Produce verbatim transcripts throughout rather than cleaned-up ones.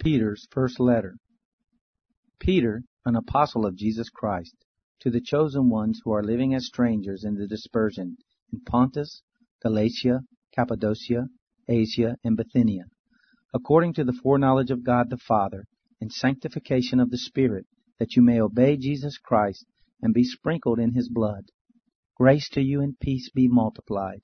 Peter's first letter. Peter, an apostle of Jesus Christ, to the chosen ones who are living as strangers in the dispersion in Pontus, Galatia, Cappadocia, Asia, and Bithynia, according to the foreknowledge of God the Father, and sanctification of the Spirit, that you may obey Jesus Christ and be sprinkled in His blood. Grace to you and peace be multiplied.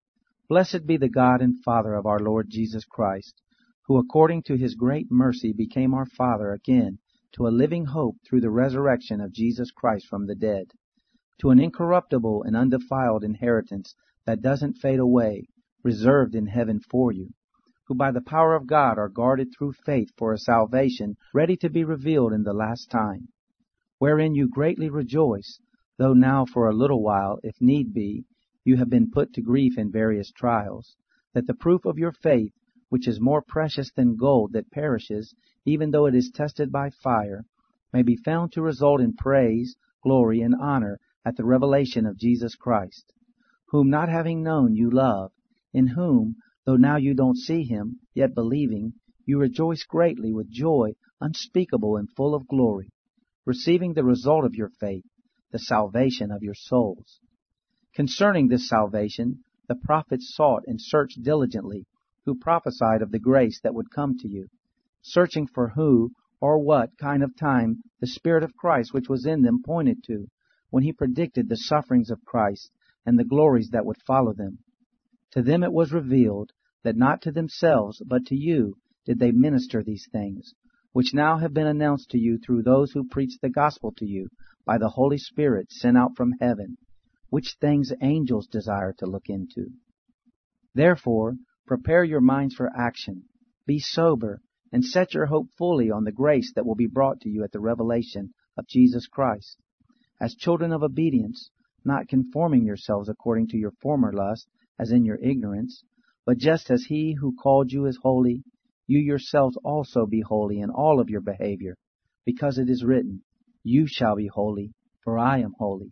Blessed be the God and Father of our Lord Jesus Christ, who according to His great mercy became our Father again to a living hope through the resurrection of Jesus Christ from the dead, to an incorruptible and undefiled inheritance that doesn't fade away, reserved in heaven for you, who by the power of God are guarded through faith for a salvation ready to be revealed in the last time, wherein you greatly rejoice, though now for a little while, if need be, you have been put to grief in various trials, that the proof of your faith, which is more precious than gold that perishes, even though it is tested by fire, may be found to result in praise, glory, and honor at the revelation of Jesus Christ, whom not having known you love, in whom, though now you don't see Him, yet believing, you rejoice greatly with joy unspeakable and full of glory, receiving the result of your faith, the salvation of your souls. Concerning this salvation, the prophets sought and searched diligently, who prophesied of the grace that would come to you, searching for who or what kind of time the Spirit of Christ which was in them pointed to, when He predicted the sufferings of Christ and the glories that would follow them. To them it was revealed that not to themselves, but to you did they minister these things, which now have been announced to you through those who preach the gospel to you by the Holy Spirit sent out from heaven, which things angels desire to look into. Therefore, prepare your minds for action, be sober, and set your hope fully on the grace that will be brought to you at the revelation of Jesus Christ. As children of obedience, not conforming yourselves according to your former lust, as in your ignorance, but just as He who called you is holy, you yourselves also be holy in all of your behavior, because it is written, You shall be holy, for I am holy.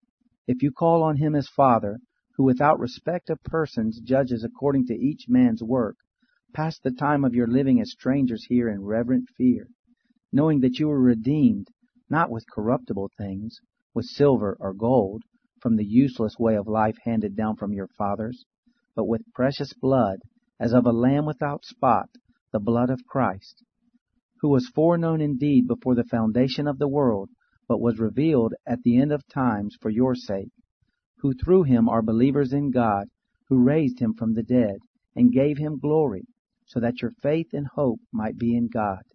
If you call on Him as Father, who without respect of persons judges according to each man's work, pass the time of your living as strangers here in reverent fear, knowing that you were redeemed, not with corruptible things, with silver or gold, from the useless way of life handed down from your fathers, but with precious blood, as of a lamb without spot, the blood of Christ, who was foreknown indeed before the foundation of the world, but was revealed at the end of times for your sake, who through Him are believers in God, who raised Him from the dead, and gave Him glory, so that your faith and hope might be in God.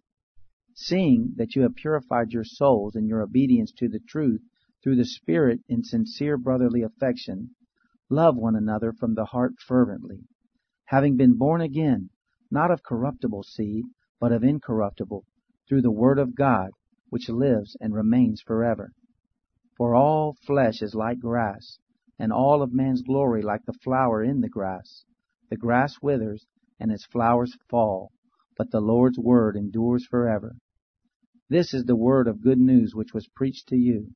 Seeing that you have purified your souls in your obedience to the truth through the Spirit in sincere brotherly affection, love one another from the heart fervently, having been born again, not of corruptible seed, but of incorruptible, through the Word of God, which lives and remains forever. For all flesh is like grass, and all of man's glory like the flower in the grass. The grass withers, and its flowers fall, but the Lord's word endures forever. This is the word of good news which was preached to you.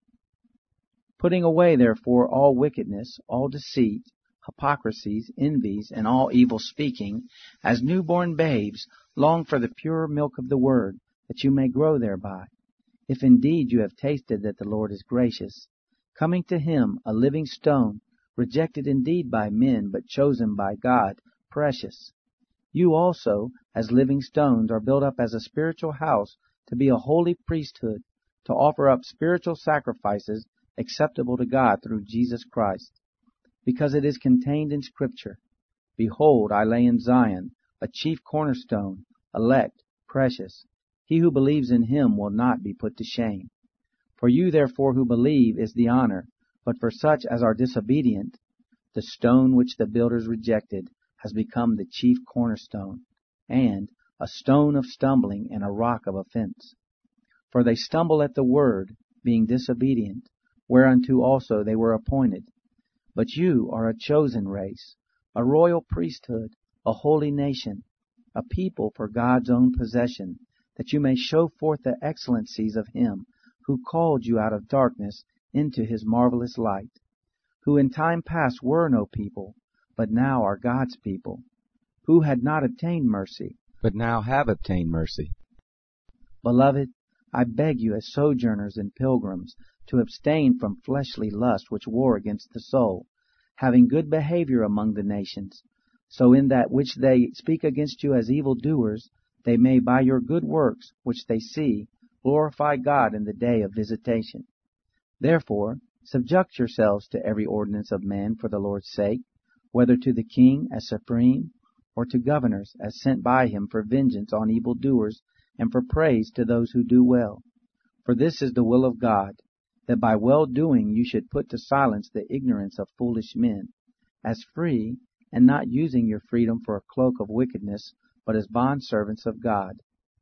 Putting away, therefore, all wickedness, all deceit, hypocrisies, envies, and all evil speaking, as newborn babes, long for the pure milk of the word, that you may grow thereby, if indeed you have tasted that the Lord is gracious, coming to Him, a living stone, rejected indeed by men, but chosen by God, precious. You also, as living stones, are built up as a spiritual house to be a holy priesthood, to offer up spiritual sacrifices acceptable to God through Jesus Christ. Because it is contained in Scripture, Behold, I lay in Zion a chief cornerstone, elect, precious. He who believes in Him will not be put to shame. For you therefore who believe is the honor, but for such as are disobedient, the stone which the builders rejected has become the chief cornerstone, and a stone of stumbling and a rock of offense. For they stumble at the word, being disobedient, whereunto also they were appointed. But you are a chosen race, a royal priesthood, a holy nation, a people for God's own possession, that you may show forth the excellencies of Him who called you out of darkness into His marvelous light, who in time past were no people, but now are God's people, who had not obtained mercy, but now have obtained mercy. Beloved, I beg you as sojourners and pilgrims to abstain from fleshly lust which war against the soul, having good behavior among the nations, so in that which they speak against you as evildoers, they may by your good works which they see glorify God in the day of visitation. Therefore, subject yourselves to every ordinance of man for the Lord's sake, whether to the king as supreme, or to governors as sent by him for vengeance on evildoers and for praise to those who do well. For this is the will of God, that by well-doing you should put to silence the ignorance of foolish men, as free, and not using your freedom for a cloak of wickedness, but as bondservants of God.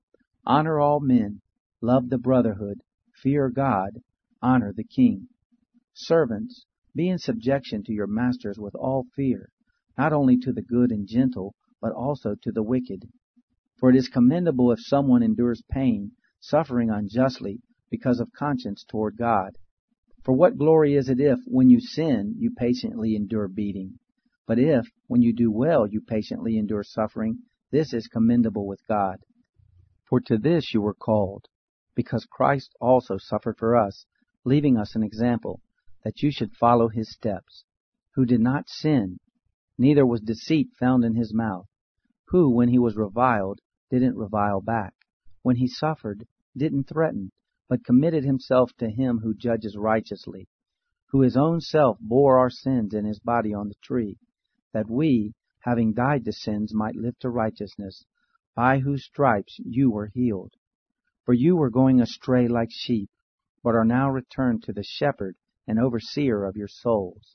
Honor all men, love the brotherhood, fear God, honor the king. Servants, be in subjection to your masters with all fear, not only to the good and gentle, but also to the wicked. For it is commendable if someone endures pain, suffering unjustly, because of conscience toward God. For what glory is it if, when you sin, you patiently endure beating? But if, when you do well, you patiently endure suffering, this is commendable with God. For to this you were called, because Christ also suffered for us, leaving us an example, that you should follow his steps, who did not sin, neither was deceit found in his mouth, who, when he was reviled, didn't revile back, when he suffered, didn't threaten, but committed himself to him who judges righteously, who his own self bore our sins in his body on the tree, that we, having died to sins, might live to righteousness, by whose stripes you were healed. For you were going astray like sheep, but are now returned to the shepherd and overseer of your souls.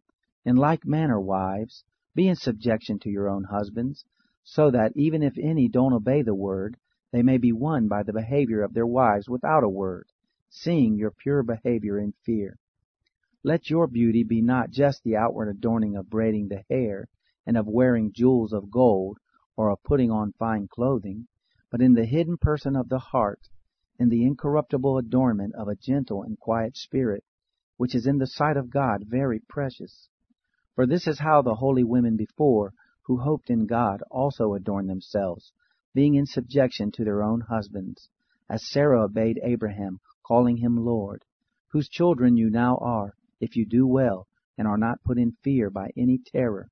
In like manner, wives, be in subjection to your own husbands, so that even if any don't obey the word, they may be won by the behavior of their wives without a word, seeing your pure behavior in fear. Let your beauty be not just the outward adorning of braiding the hair, and of wearing jewels of gold, or of putting on fine clothing, but in the hidden person of the heart, in the incorruptible adornment of a gentle and quiet spirit, which is in the sight of God very precious. For this is how the holy women before, who hoped in God, also adorned themselves, being in subjection to their own husbands, as Sarah obeyed Abraham, calling him Lord, whose children you now are, if you do well, and are not put in fear by any terror.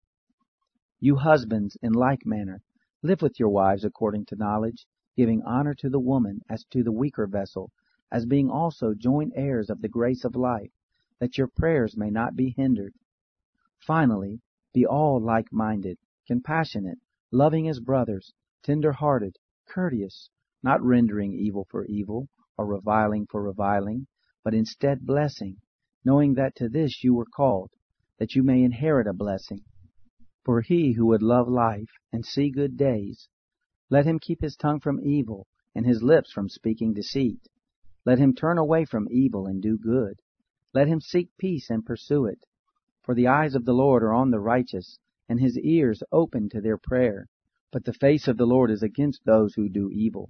You husbands, in like manner, live with your wives according to knowledge, giving honor to the woman as to the weaker vessel, as being also joint heirs of the grace of life, that your prayers may not be hindered. Finally, be all like-minded, compassionate, loving as brothers, tender-hearted, courteous, not rendering evil for evil, or reviling for reviling, but instead blessing, knowing that to this you were called, that you may inherit a blessing. For he who would love life and see good days, let him keep his tongue from evil, and his lips from speaking deceit. Let him turn away from evil and do good. Let him seek peace and pursue it. For the eyes of the Lord are on the righteous, and his ears open to their prayer. But the face of the Lord is against those who do evil.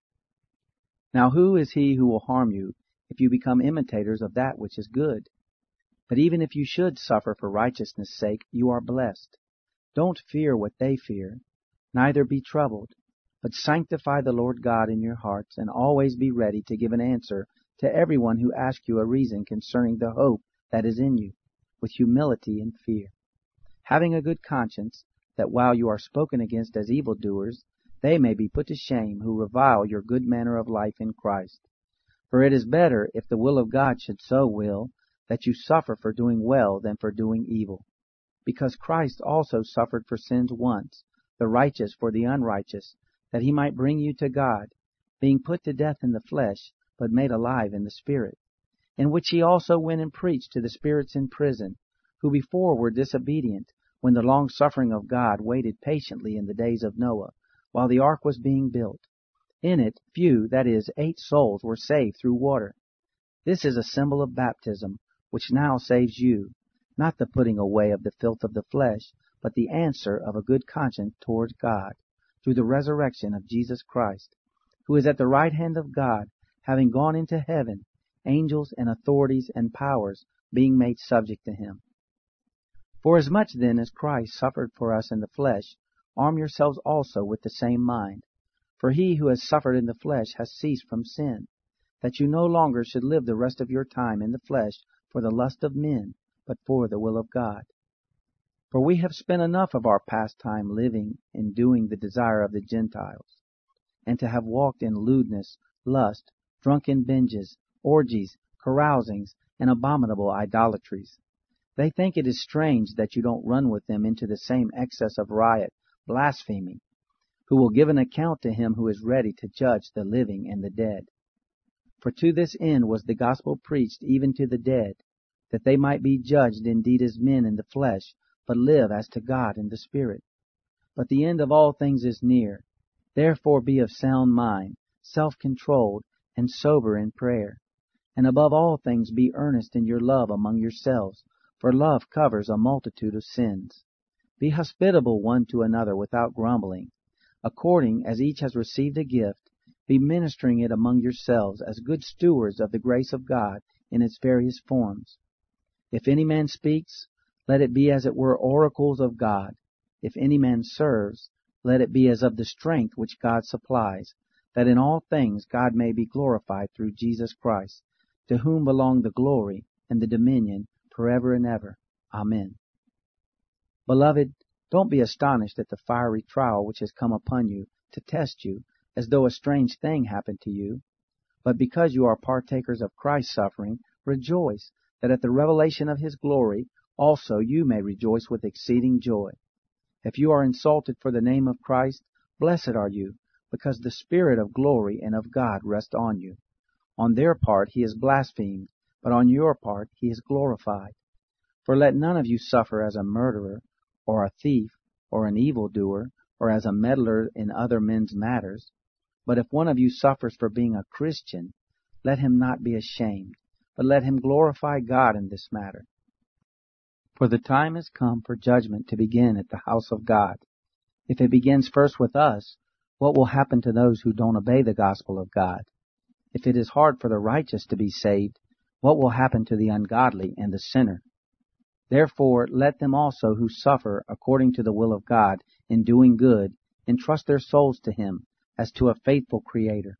Now who is he who will harm you, if you become imitators of that which is good? But even if you should suffer for righteousness' sake, you are blessed. Don't fear what they fear, neither be troubled, but sanctify the Lord God in your hearts, and always be ready to give an answer to everyone who asks you a reason concerning the hope that is in you, with humility and fear, having a good conscience, that while you are spoken against as evildoers, they may be put to shame who revile your good manner of life in Christ. For it is better, if the will of God should so will, that you suffer for doing well than for doing evil. Because Christ also suffered for sins once, the righteous for the unrighteous, that he might bring you to God, being put to death in the flesh, but made alive in the Spirit, in which he also went and preached to the spirits in prison, who before were disobedient, when the long-suffering of God waited patiently in the days of Noah, while the ark was being built. In it few, that is, eight souls, were saved through water. This is a symbol of baptism, which now saves you, not the putting away of the filth of the flesh, but the answer of a good conscience towards God, through the resurrection of Jesus Christ, who is at the right hand of God, having gone into heaven, angels and authorities and powers being made subject to him. Forasmuch then as Christ suffered for us in the flesh, arm yourselves also with the same mind. For he who has suffered in the flesh has ceased from sin, that you no longer should live the rest of your time in the flesh for the lust of men, but for the will of God. For we have spent enough of our past time living in doing the desire of the Gentiles, and to have walked in lewdness, lust, drunken binges, orgies, carousings, and abominable idolatries. They think it is strange that you don't run with them into the same excess of riot, blaspheming, who will give an account to him who is ready to judge the living and the dead. For to this end was the gospel preached even to the dead, that they might be judged indeed as men in the flesh, but live as to God in the Spirit. But the end of all things is near. Therefore be of sound mind, self-controlled, and sober in prayer. And above all things be earnest in your love among yourselves, for love covers a multitude of sins. Be hospitable one to another without grumbling. According as each has received a gift, be ministering it among yourselves as good stewards of the grace of God in its various forms. If any man speaks, let it be as it were oracles of God. If any man serves, let it be as of the strength which God supplies, that in all things God may be glorified through Jesus Christ, to whom belong the glory and the dominion forever and ever. Amen. Beloved, don't be astonished at the fiery trial which has come upon you to test you, as though a strange thing happened to you. But because you are partakers of Christ's suffering, rejoice, that at the revelation of his glory also you may rejoice with exceeding joy. If you are insulted for the name of Christ, blessed are you, because the Spirit of glory and of God rests on you. On their part he is blasphemed, but on your part he is glorified. For let none of you suffer as a murderer, or a thief, or an evildoer, or as a meddler in other men's matters. But if one of you suffers for being a Christian, let him not be ashamed, but let him glorify God in this matter. For the time has come for judgment to begin at the house of God. If it begins first with us, what will happen to those who don't obey the gospel of God? If it is hard for the righteous to be saved, what will happen to the ungodly and the sinner? Therefore let them also who suffer according to the will of God in doing good entrust their souls to him as to a faithful Creator.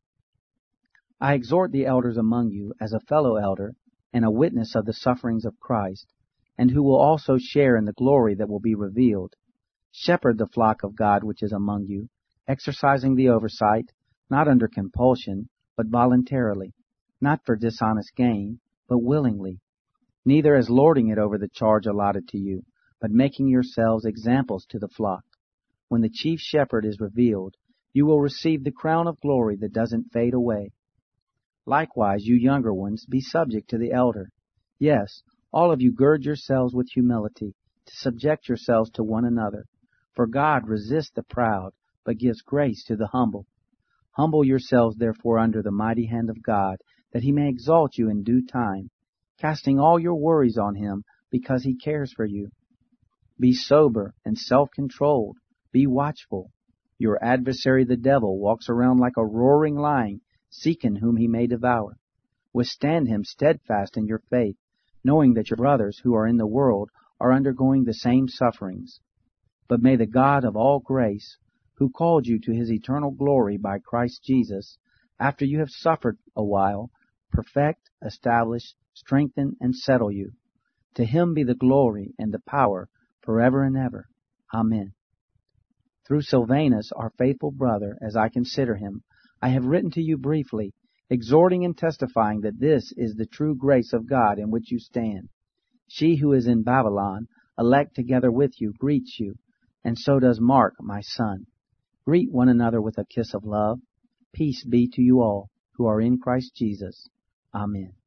I exhort the elders among you as a fellow elder and a witness of the sufferings of Christ, and who will also share in the glory that will be revealed. Shepherd the flock of God which is among you, exercising the oversight, not under compulsion, but voluntarily, not for dishonest gain, but willingly, neither as lording it over the charge allotted to you, but making yourselves examples to the flock. When the chief shepherd is revealed, you will receive the crown of glory that doesn't fade away. Likewise, you younger ones, be subject to the elder. Yes, all of you gird yourselves with humility, to subject yourselves to one another. For God resists the proud, but gives grace to the humble. Humble yourselves therefore under the mighty hand of God, that he may exalt you in due time, casting all your worries on him, because he cares for you. Be sober and self-controlled. Be watchful. Your adversary the devil walks around like a roaring lion, seeking whom he may devour. Withstand him steadfast in your faith, knowing that your brothers who are in the world are undergoing the same sufferings. But may the God of all grace, who called you to his eternal glory by Christ Jesus, after you have suffered a while, perfect, establish, strengthen, and settle you. To him be the glory and the power forever and ever. Amen. Through Silvanus, our faithful brother, as I consider him, I have written to you briefly, exhorting and testifying that this is the true grace of God in which you stand. She who is in Babylon, elect together with you, greets you, and so does Mark, my son. Greet one another with a kiss of love. Peace be to you all who are in Christ Jesus. Amen.